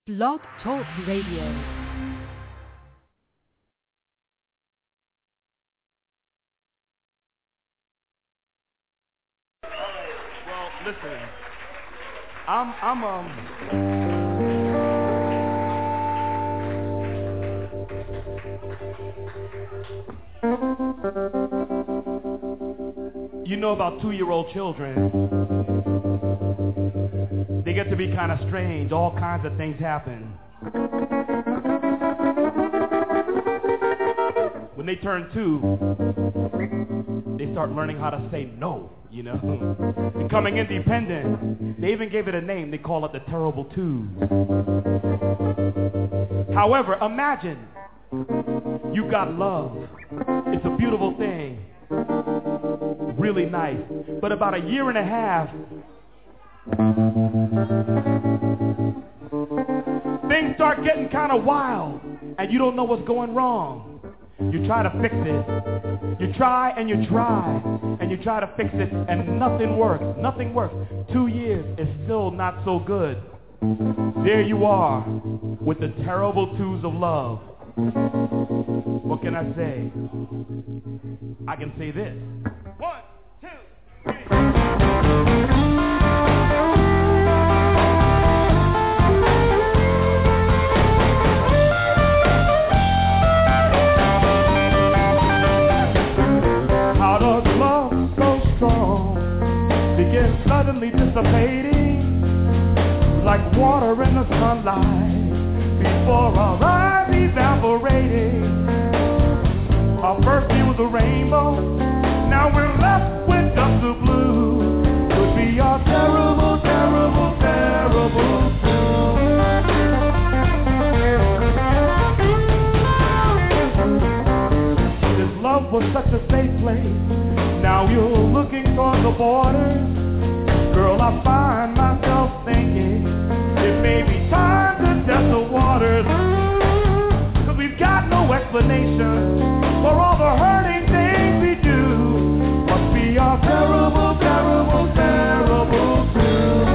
Blog Talk Radio. Well, listen, you know about 2-year-old children. They get to be kind of strange. All kinds of things happen. When they turn 2, they start learning how to say no, you know, becoming independent. They even gave it a name. They call it the Terrible Twos. However, imagine you got love. It's a beautiful thing. Really nice. But about a year and a half, things start getting kind of wild, and you don't know what's going wrong. You try to fix it. You try and you try, and you try to fix it, and nothing works. Nothing works. 2 years is still not so good. There you are, with the terrible twos of love. What can I say? I can say this. 1, 2, 3. Suddenly dissipating like water in the sunlight before our eyes evaporating. Our first view was a rainbow, now we're left with just the blue. Could be our terrible, terrible, terrible twos. This love was such a safe place, now you're looking toward the border. Girl, I find myself thinking it may be time to test the waters, 'cause we've got no explanation for all the hurting things we do. Must be our terrible, terrible, terrible twos.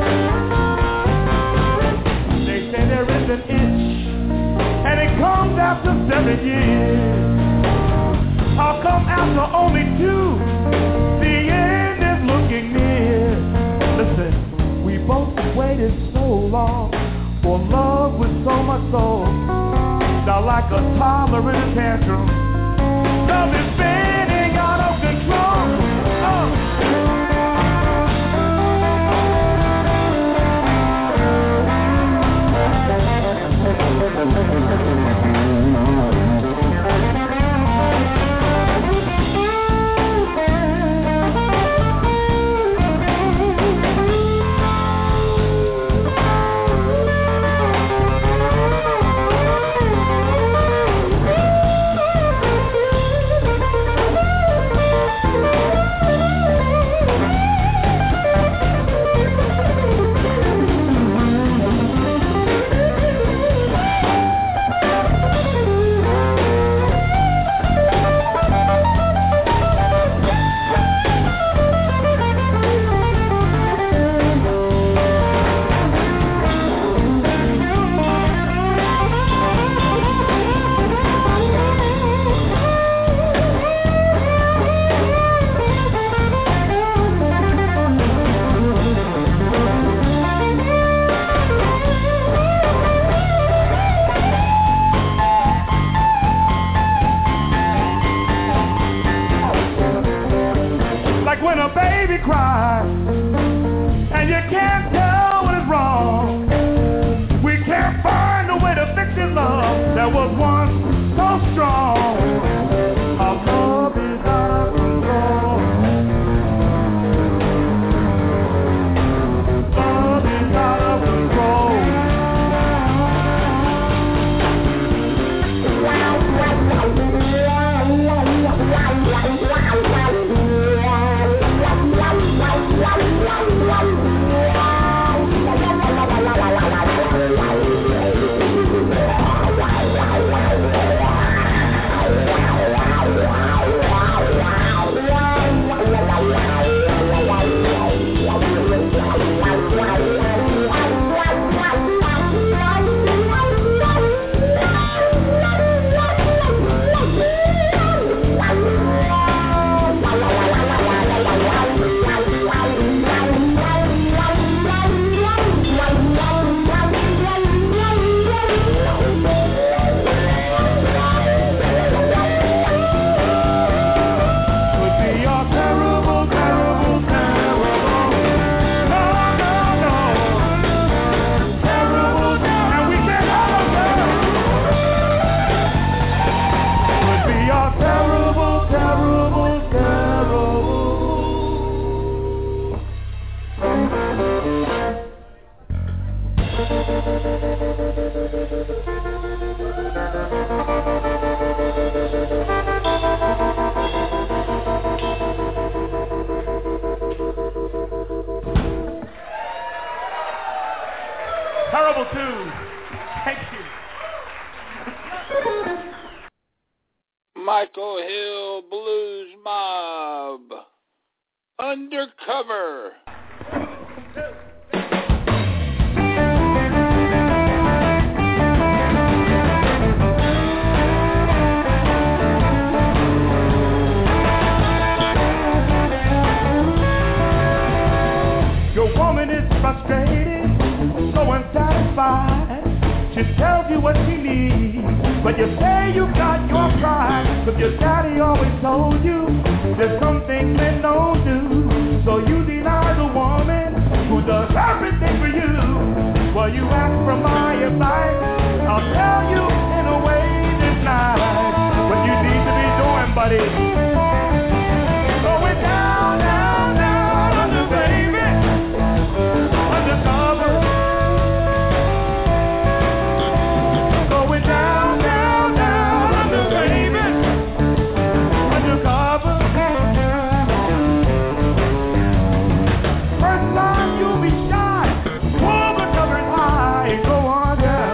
They say there is an itch, and it comes after 7 years. I'll come after only 2. The end is looking near. Listen, we both waited so long for love with so much soul. Now like a toddler in a tantrum, love is spinning out of control. too. Thank you. Michael Hill Blues Mob. Undercover. Your woman is frustrated, so unsatisfied. She tells you what she needs, but you say you got your pride. Cause your daddy always told you there's some things men don't do. So you deny the woman who does everything for you. Well, you ask for my advice, I'll tell you in a way this night what you need to be doing, buddy. Going down, down, down under, baby, undercover. Going down, down, down under, baby, undercover. First time you'll be shy, pull the covers high and go on down.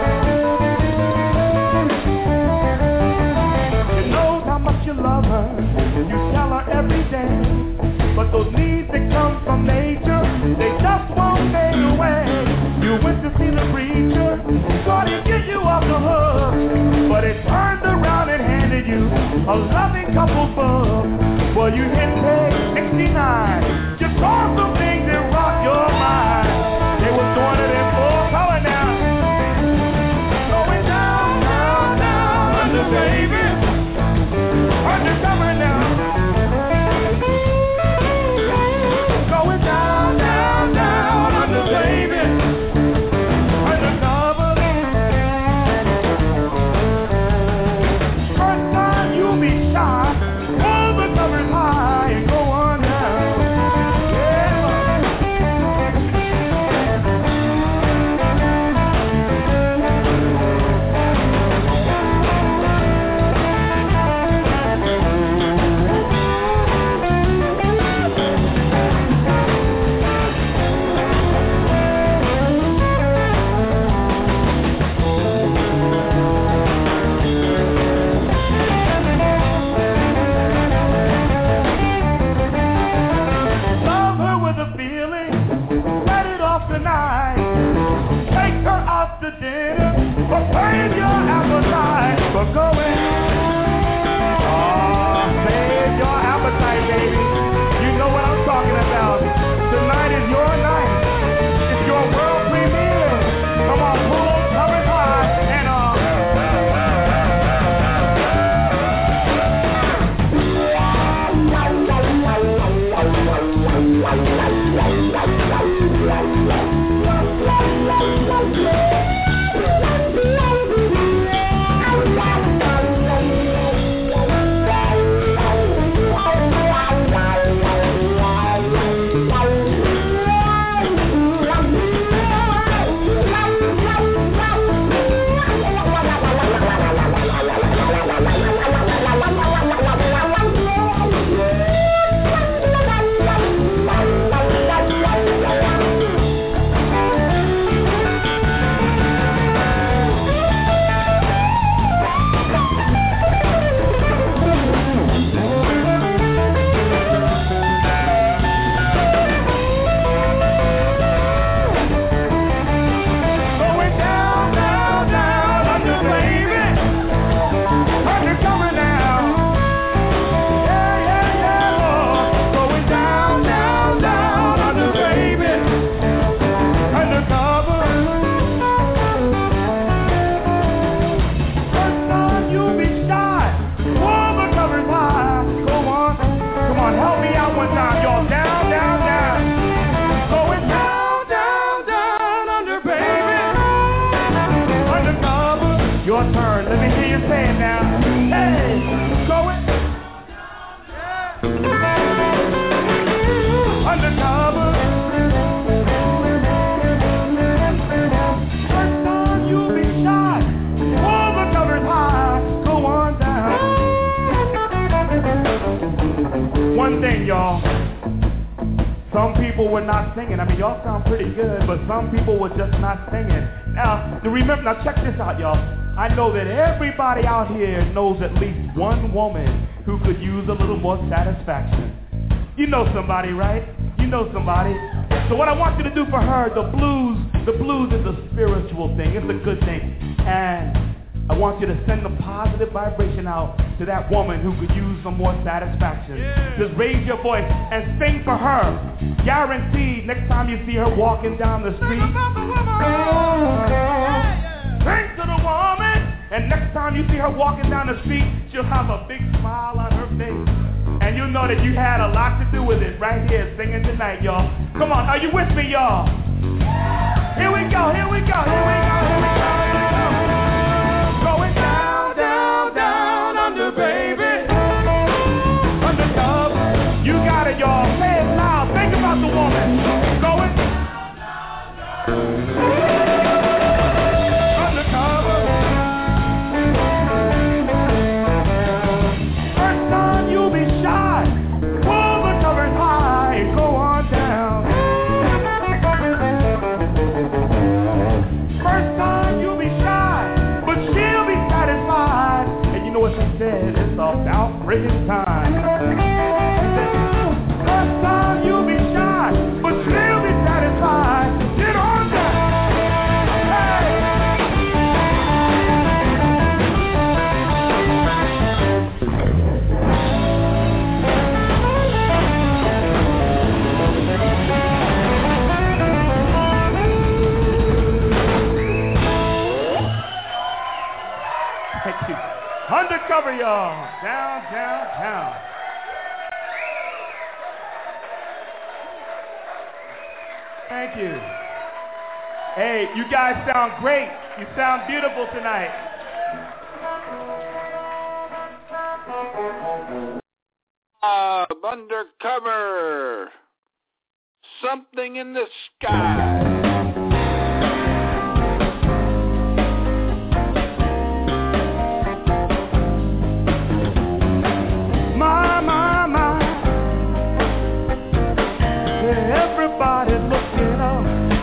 You know how much you love her, you tell her every day. But those needs that come from nature, they just won't fade away. You went to see the preacher, thought he'd get you off the hook, but it turned around and handed you a loving couple book. Well, you hit page 69, just saw some things that rock your mind. They was doing it in full color now. Going down, down, down under, baby, undercover now. Going down, down, down under, baby, undercover. First time you'll be shy, pull the covers high and go on down. Yeah. Love her with a feeling, set it off tonight. Take her out to dinner, or save your appetite. But going, save your appetite, baby. You know what I'm talking about. Tonight is your night. It's your world premiere. Come on, pull those covers high and one thing, y'all. Some people were not singing. I mean, y'all sound pretty good, but some people were just not singing. Now check this out, y'all. I know that everybody out here knows at least one woman who could use a little more satisfaction. You know somebody, right? You know somebody. So what I want you to do for her, the blues is a spiritual thing. It's a good thing. And I want you to send a positive vibration out to that woman who could use some more satisfaction. Yeah. Just raise your voice and sing for her. Guaranteed, next time you see her walking down the street, sing to the woman. And next time you see her walking down the street, she'll have a big smile on her face. And you'll know that you had a lot to do with it right here singing tonight, y'all. Come on, are you with me, y'all? Here we go, here we go, here we go, here we go. Going down, down, down under, baby. Undercover. You got it, y'all. Say it loud. Think about the woman. Going down, down, down. Undercover. First time you'll be shy. Pull the covers high and go on down. First time you'll be shy, but she'll be satisfied. And you know what she said? It's about friggin' time. She said, first time you'll be shy, but she'll be satisfied. Get on down. Thank you. Undercover, y'all. Down, down, down. Thank you. Hey, you guys sound great. You sound beautiful tonight. Undercover. Something in the sky. Everybody's looking up.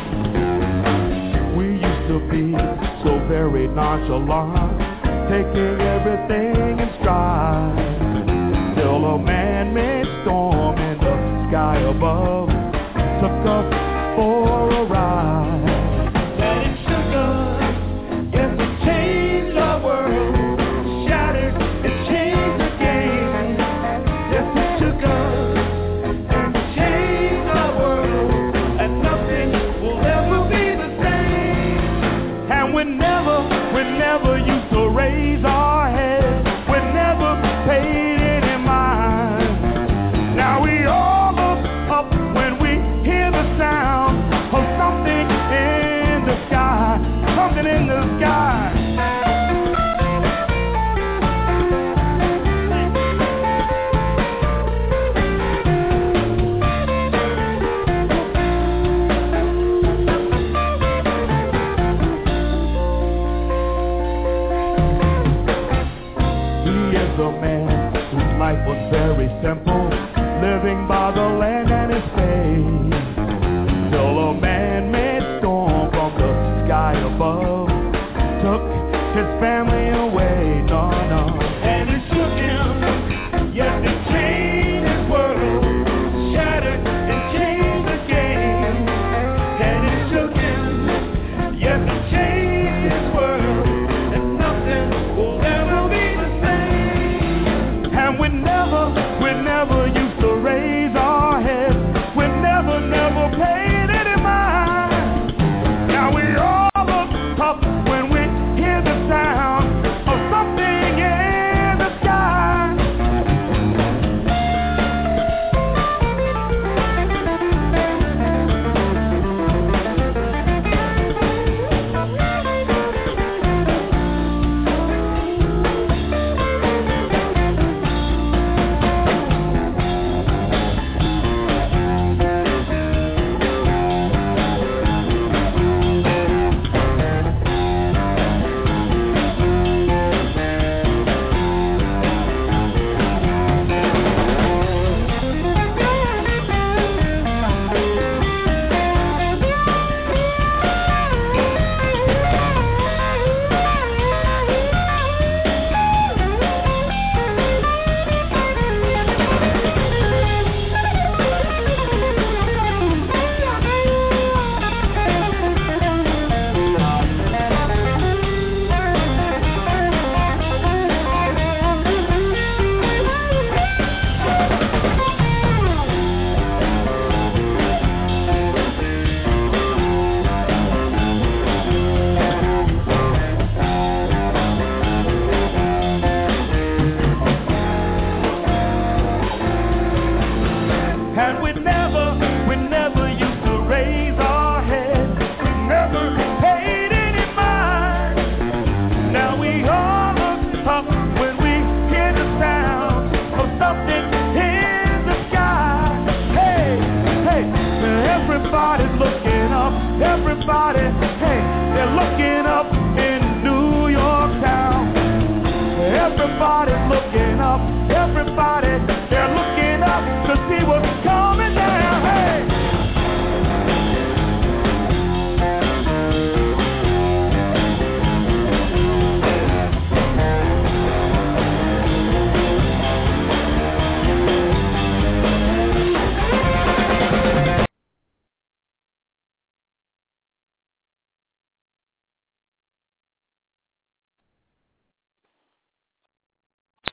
We used to be so very nonchalant, taking everything in stride. Till a man-made storm in the sky above took us for a ride. That it shook us, yes, it changed our world. Shattered, it changed the game. Yes, it shook us. We never used to raise our heads. We never paid any mind. Now we all look up when we hear the sound of something in the sky. Something in the sky. A man whose life was very simple, living by the land and his faith.